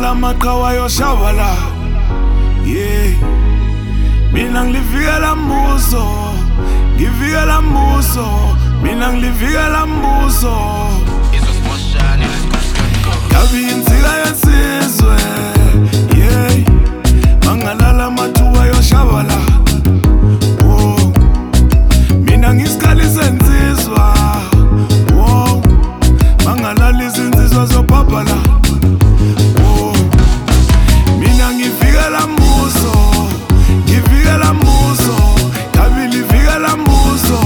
Mangalala maqhawa yoshavala. Yeah. Mina ngilivikela mbuso, ngivikela mbuso. Mina ngilivikela mbuso. Gabi insika yensizwe. Yeah. Mangalala mathuba yoshavala. Oh. Mina ngisikali sensizwa. Oh. Mangalala izinsizwa zobhabhala. Oh. Mina ngivikela mbuso, ngivikela mbuso. Gabi livikela mbuso.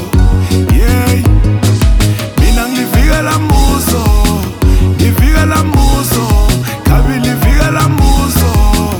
Yeah. Mina ngivikela mbuso, ngivikela mbuso. Gabi livikela mbuso.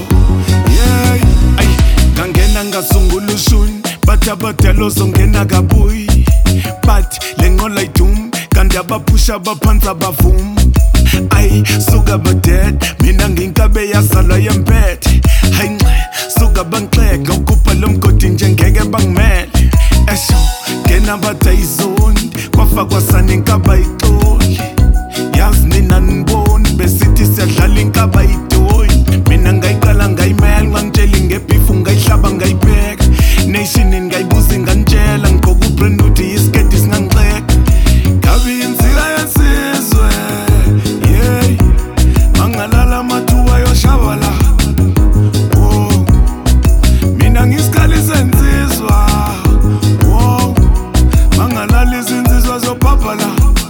Yeah. Ay, ngangena ngasungula ushuni, bathi abadala uzongena kabuyi. But lenqola idum, kanti abaphusha baphansi abavumi. Ay, suka badead, mina nginkabe yazalwa yempethe. Hayi nxe, suka bangixeka ukhupha lo mgodi njengeke bangimele. Esho, ngena badayizoni, kwafakwa sana inkaba ixoli. Yazi nina niboni, besithi siyadlala inkaba idoyi. Mina ngayiqala ngayimela, ngangitshela ngebhifu ngayihlaba ngayipheka. Nationini ngayibuza ngantshela, ngigqoka ubrand uthi yisiketi singangixeka. Gabi insika yensizwe. Yeah. Mangalala mathuba yoshavala. Oh. Mina ngisikali sensizwa. Oh. Mangalala izinsizwa zobhabhala.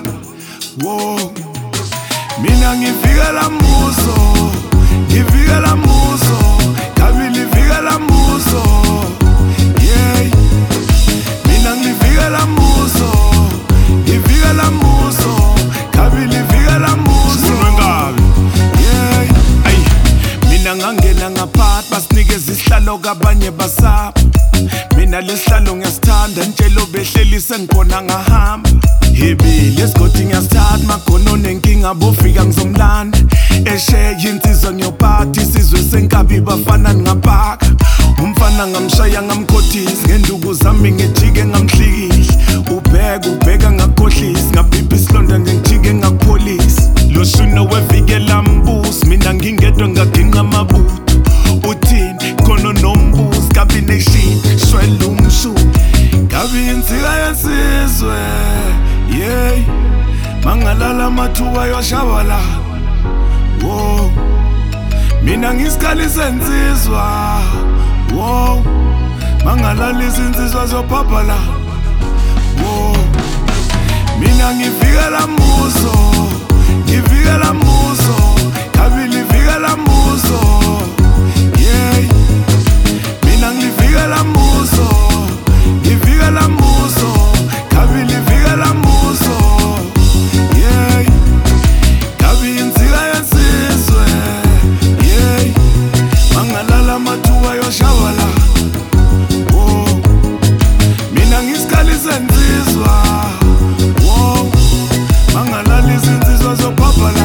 Oh. Mina ngivikela mbuso, ngivikela mbuso. Gabi livikela mbuso. Yeah. Mina ngivikela mbuso, ngivikela mbuso. Gabi livikela mbuso. Yeah. Ay, mina ngangena ngaphakathi basinikeza isihlalo kabanye basaba. Mina lesihlalo ngiyasithanda, ntshelo behlelise ngikhona ngahamba. Hebi lesigodi ngiyasithatha, magono nenkinga bofika ngizomlanda. Eshe yinsizwa ngiyophatha, isizwe senkabi bafana ngapaka. Umfana ngamshaya ngamkhothisa, ngenduku zami ngijike ngamhlikihla. Ubheka ngakhohlisa, ngabhibha isilonda ngijike ngakupholisa. Lo shuno wevikela mbuso, mina ngingedwa ngaginqa amabutho. Uthini khona nombuso, Gabi nation shwela umshu. Gabi insika yensizwe. Yeah. Mangalala mathuba yoshavala. Wow. Mina ngisikali sensizwa. Wow. Mangalala izinsizwa zobhabhala. Wow. Mina ngivikela mbuso, ngivikela mbuso. Gabi livikela mbuso. Yeah. Mina ngivikela mbuso, ngivikela mbuso. Gabi livikela mbuso. Yeah. Gabi insika yensizwe. Yeah. Mangalala mathuba yoshavala. Oh. Mina ngisikali sensizwa. Oh. Mangalala izinsizwa zobhabhala.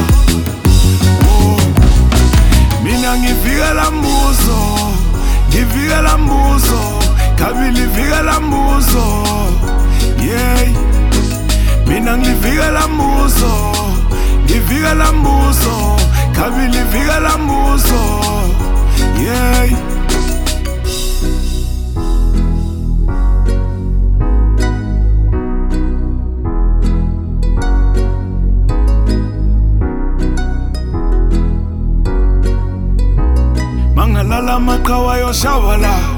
Oh. Mina ngivikela mbuso, ngivikela mbuso. Gabi livikela mbuso. Yeah. Mina ngivikela mbuso, ngivikela mbuso. Gabi livikela mbuso. Yeah. Mangalala maqhawa yoshavala.